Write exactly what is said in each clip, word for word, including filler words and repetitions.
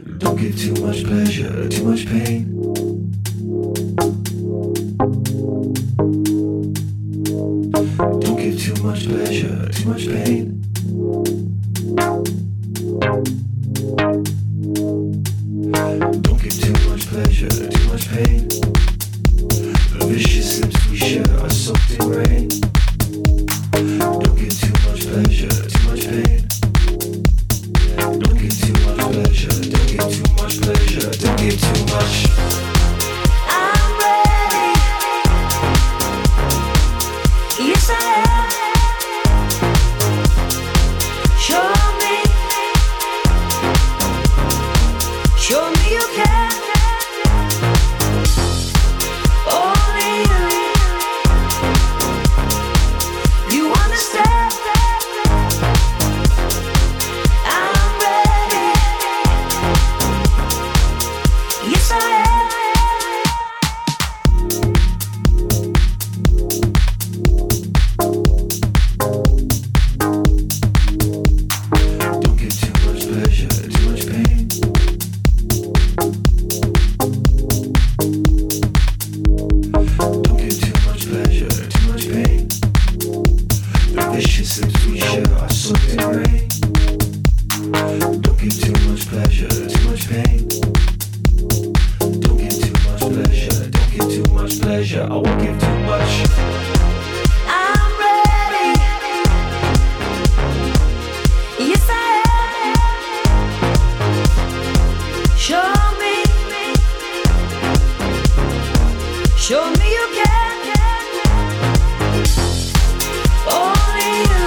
Don't give too much pleasure, too much pain. Don't give too much pleasure, too much pain. Don't give too much pleasure, too much pain. The vicious lips we share are soaked in rain. Don't give too much pleasure, too much pain. Don't give too much pleasure, don't give too much pleasure, don't give too much. I'm ready. Yes, I am. Show me. Show me you can. Only you. You understand. I'm ready. Yes, I am. Don't give too much pleasure, too much pain. Don't give too much pleasure, too much pain. The vicious lips we share are soaked in rain. Don't give too much pleasure, too much pain. Don't give too much pleasure, don't give too much pleasure. I won't give too much. I'm ready. Yes, I am. Show me. Show me you can. Only you.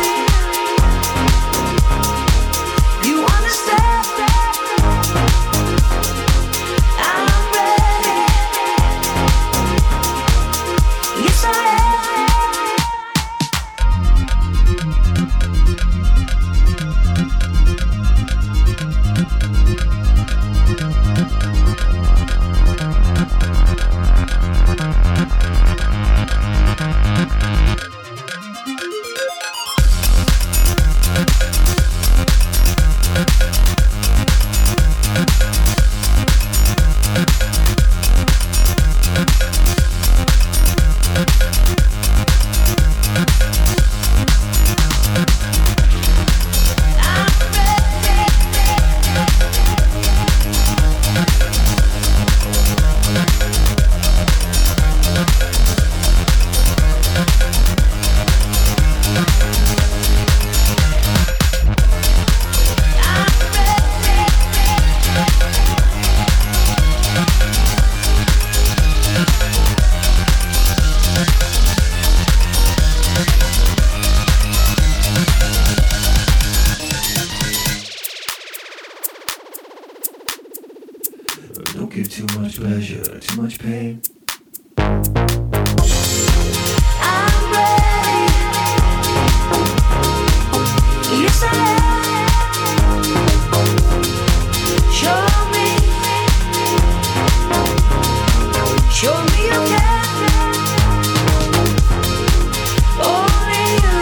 You understand. I'm ready. Yes, I am. Don't give too much pleasure, too much pain. I'm ready. Yes, I am. Show me. Show me you can. Only you.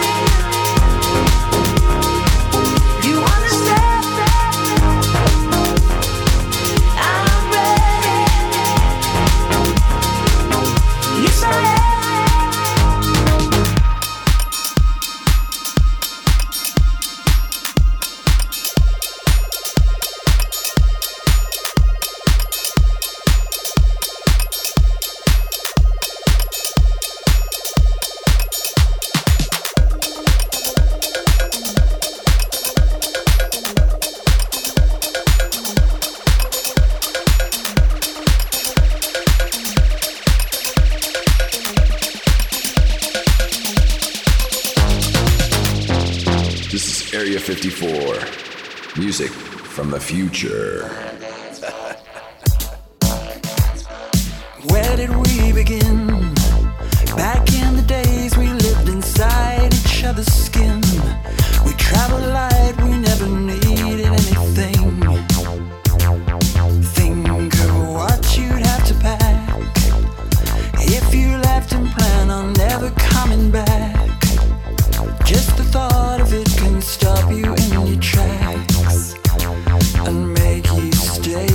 You understand. I'm ready. Yes, I am. This is Area fifty-four. Music from the future. Where did we begin? Back in the days we lived inside each other's skin. We traveled light, we never needed anything. Think of what you'd have to pack if you left and plan on never coming back. Just the thought of it can stop you in your tracks and make you stay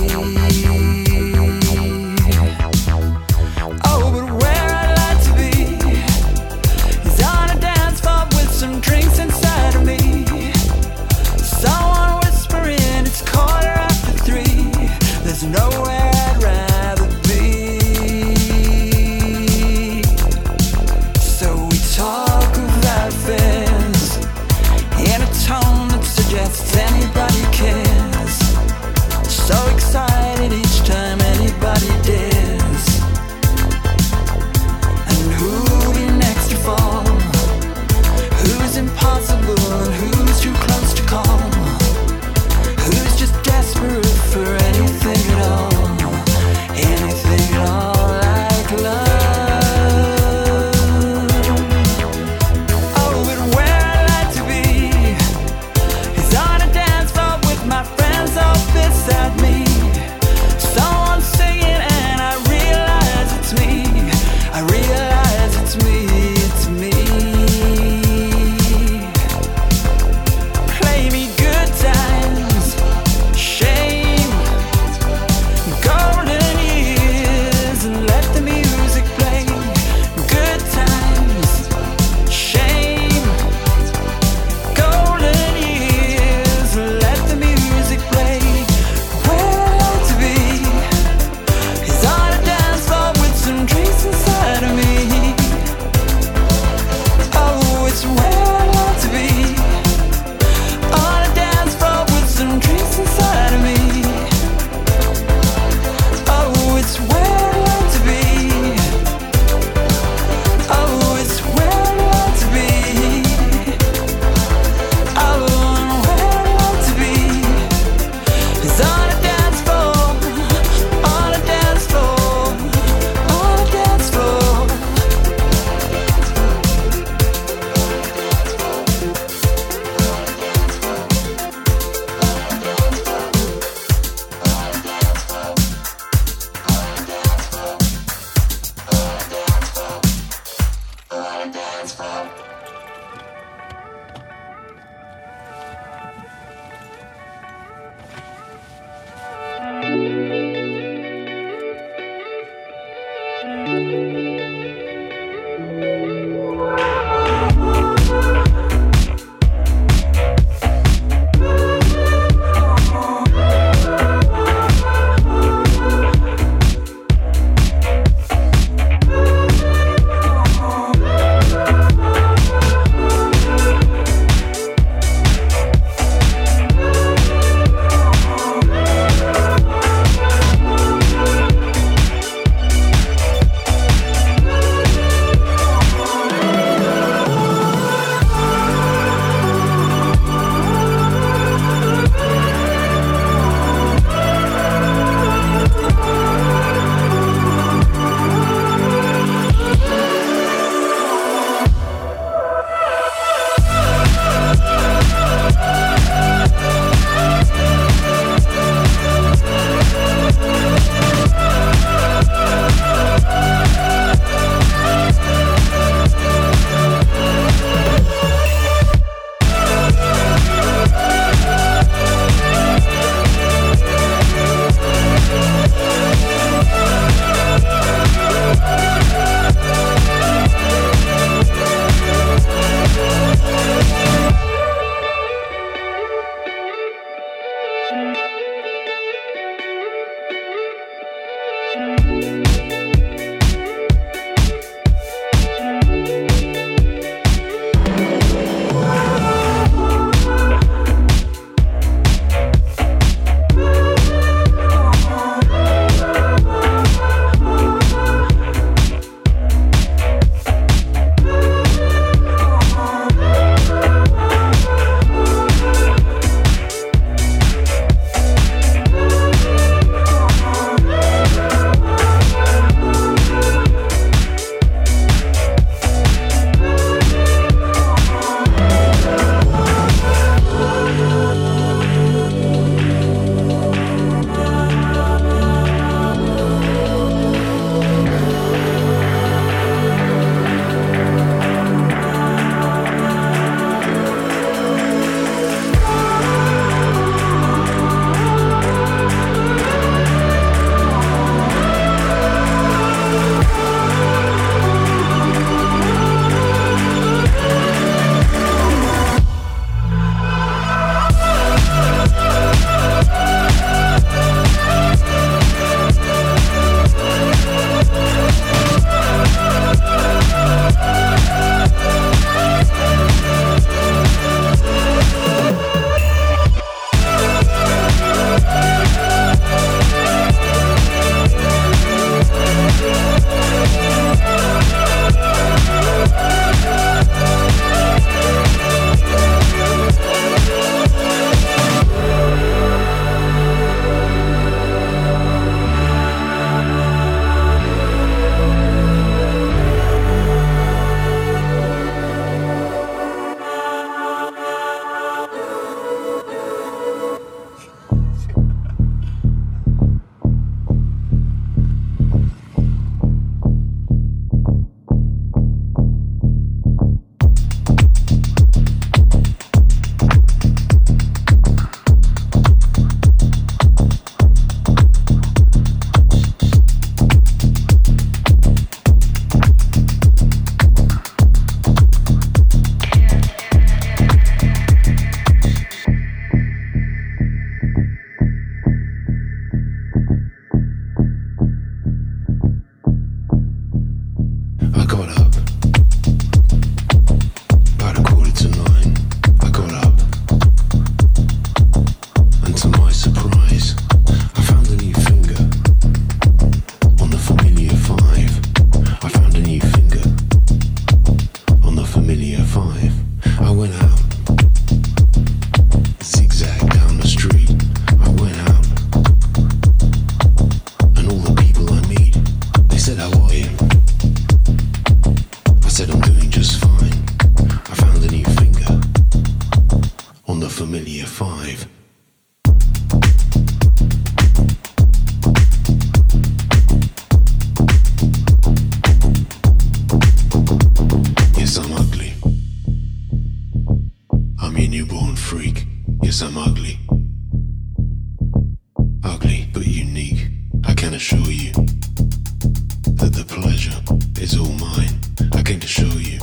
ugly but unique. I can assure you that the pleasure is all mine. I came to show you.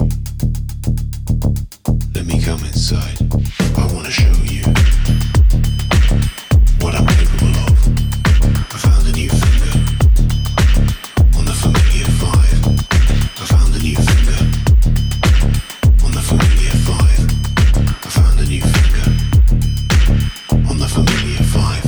Let me come inside. I wanna show you what I'm capable of. I found a new finger on the familiar five. I found a new finger on the familiar five. I found a new finger on the familiar five.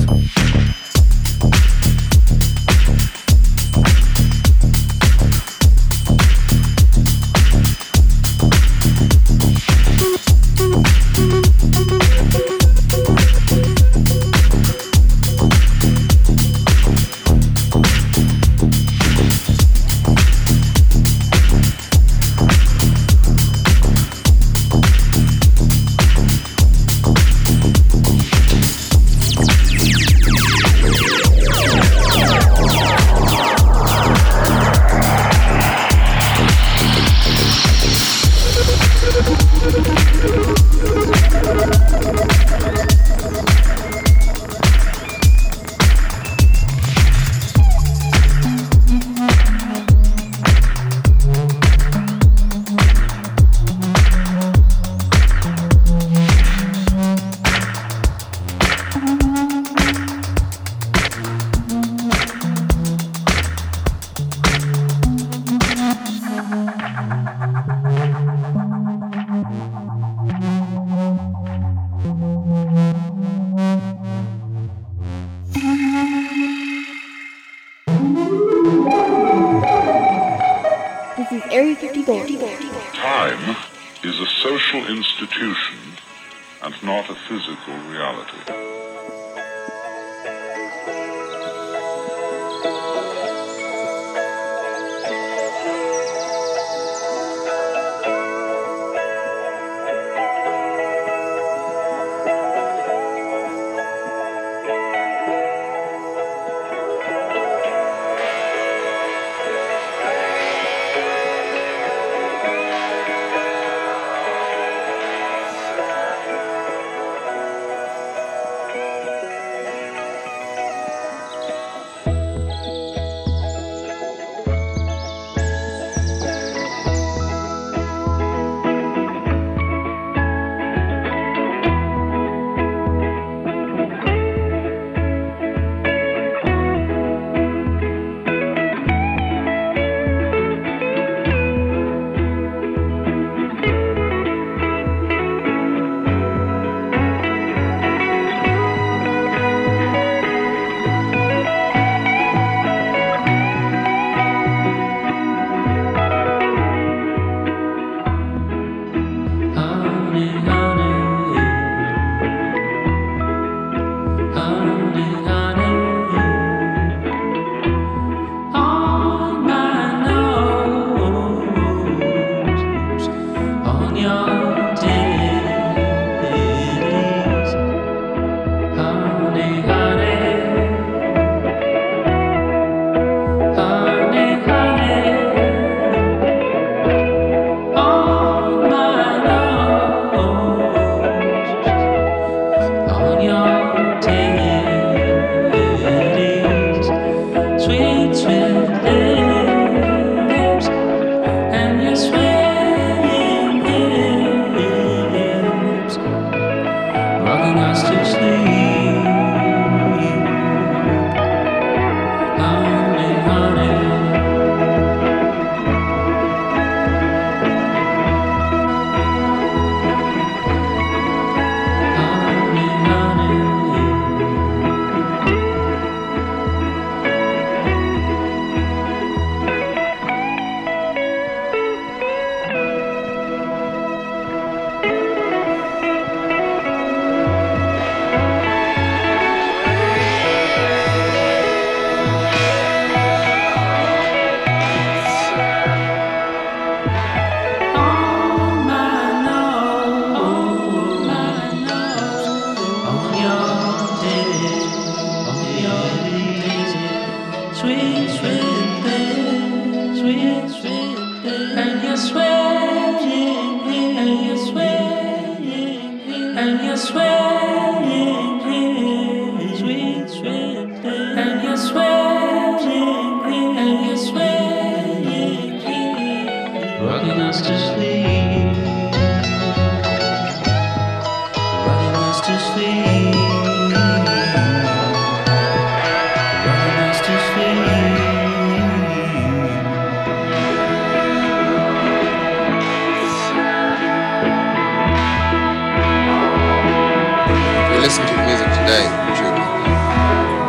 Time is a social institution and not a physical reality. And you're swaying, sweet, sweet.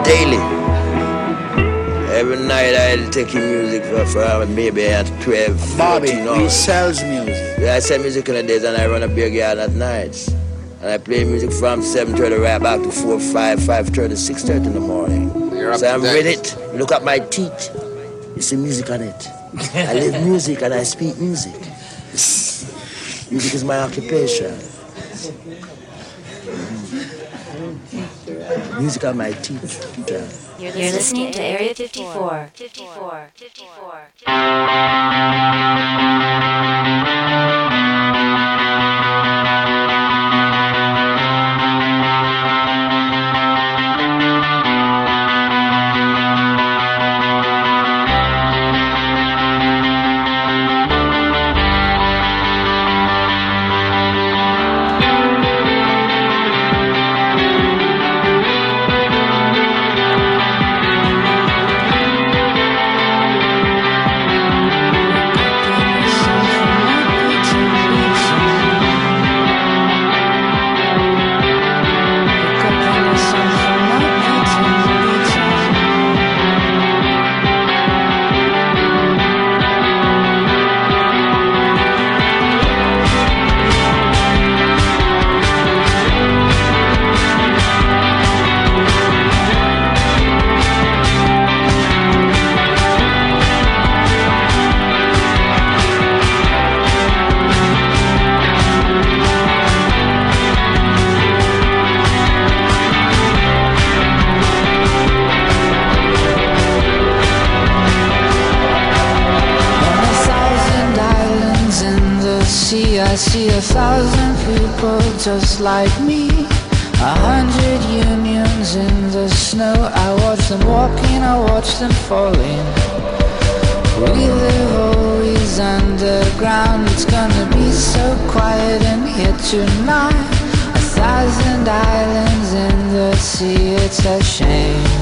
daily. Every night I'll take in music for, for maybe at twelve, Bobby, fourteen he hours. sells music. Yeah, I sell music in the days and I run a beer garden at nights. And I play music from seven thirty right back to four, five, five thirty, six thirty in the morning. You're So up I'm to with date. it. Look at my teeth. You see music on it. I live music and I speak music. Music is my occupation. Music on my teeth. Yeah. You're listening to Area fifty-four. fifty-four. fifty-four. I see a thousand people just like me, a hundred unions in the snow. I watch them walking, I watch them falling. We live always underground. It's gonna be so quiet in here tonight. A thousand islands in the sea, it's a shame.